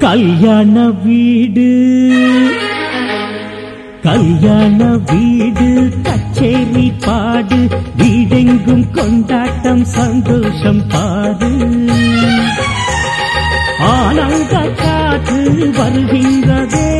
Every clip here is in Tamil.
கல்யாண வீடு கல்யாண வீடு கச்சேரி பாடு வீடெங்கும் கொண்டாட்டம் சந்தோஷம் பாடு ஆனந்த காற்று வருகின்றதே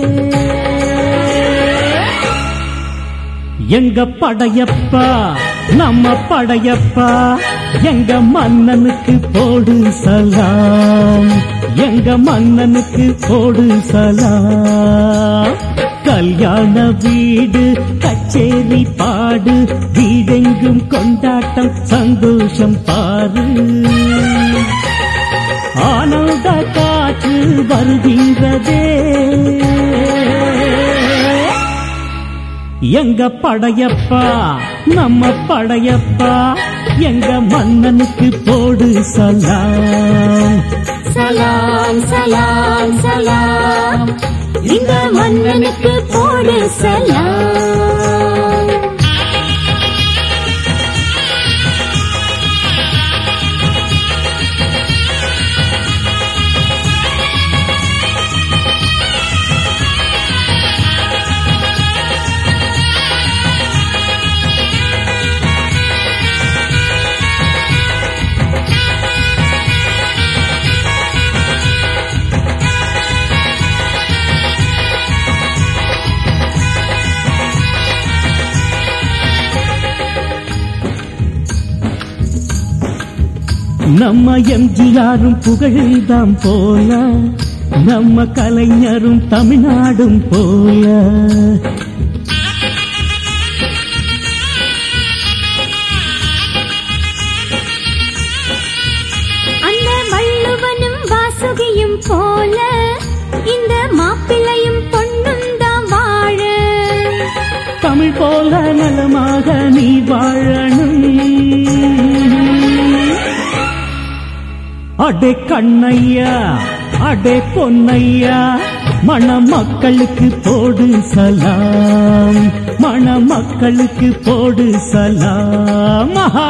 எங்க படையப்பா நம்ம படையப்பா எங்க மன்னனுக்கு போடு சலாம் எங்க மன்னனுக்கு போடு சலாம் கல்யாண வீடு கச்சேரி பாடு வீடெங்கும் கொண்டாட்டம் சந்தோஷம் பாரு ஆனந்த காற்று வருகின்றதே எங்க படையப்பா நம்ம படையப்பா எங்க மன்னனுக்கு போடு சலாம் சலாம் சலாம் சலாம் இந்த மன்னனுக்கு போடு சலாம் நம்ம எம்ஜிஆரும் புகழ்தாம் போல நம்ம கலைஞரும் தமிழ்நாடும் போல அந்த வள்ளுவனும் வாசுகியும் போல இந்த மாப்பிள்ளையும் பொண்ணுந்தான் வாழ தமிழ் போல நலமாக நீ வாழணும் அடே கண்ணையா அடே பொன்னையா மணமக்களுக்கு போடு சலாம் மணமக்களுக்கு போடு சலாம் மகா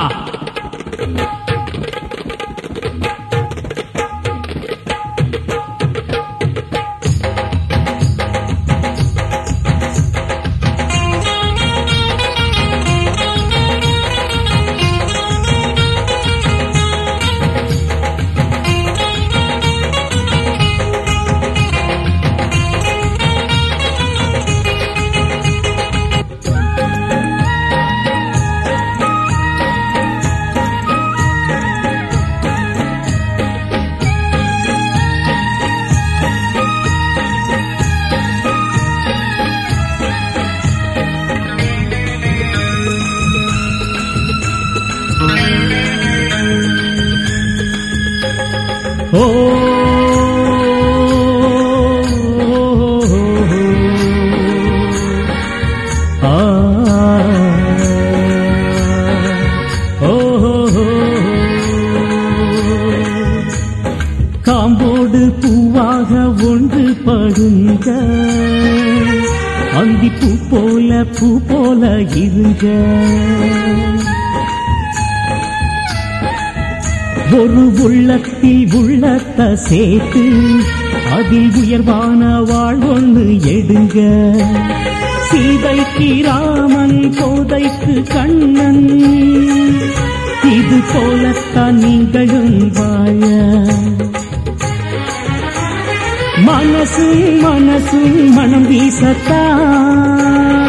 ஓ காம்போடு பூவாக ஒன்று படுங்க அந்தி பூ போல இருங்க ஒரு உள்ளத்தில் உள்ளத்தை சேர்த்து அதில் உயர்வான வாழ்வொன்று எடுங்க சீதைக்கு ராமன் கோதைக்கு கண்ணன் இது போலத்தான் நீங்களும் வாழ மனசும் மனம் வீசத்தான்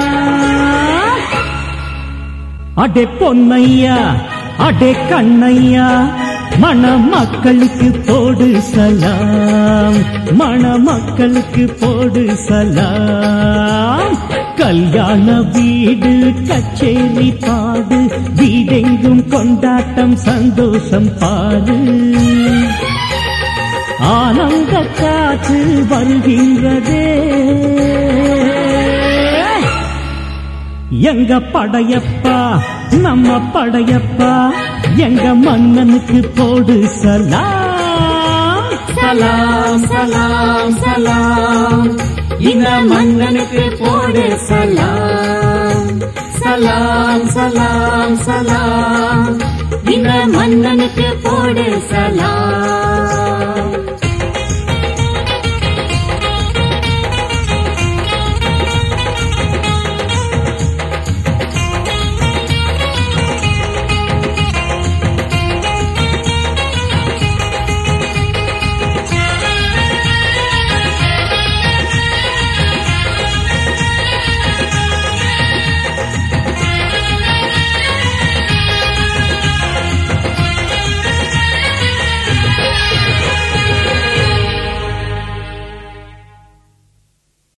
அடே பொன்னையா அடே கண்ணையா மணமக்களுக்கு போடு சலாம் மணமக்களுக்கு போடு சலாம் கல்யாண வீடு கச்சேரி பாடு வீடெங்கும் கொண்டாட்டம் சந்தோஷம் பாடு ஆனந்த காற்று வருகின்றதே எங்க படையப்பா நம்ம படையப்பா எங்க மன்னனுக்கு போடு சலாம் சலாம் சலாம் சலாம் இந்த மன்னனுக்கு போடு சலாம் சலாம் சலாம் சலாம் இந்த மன்னனுக்கு போடு சலாம்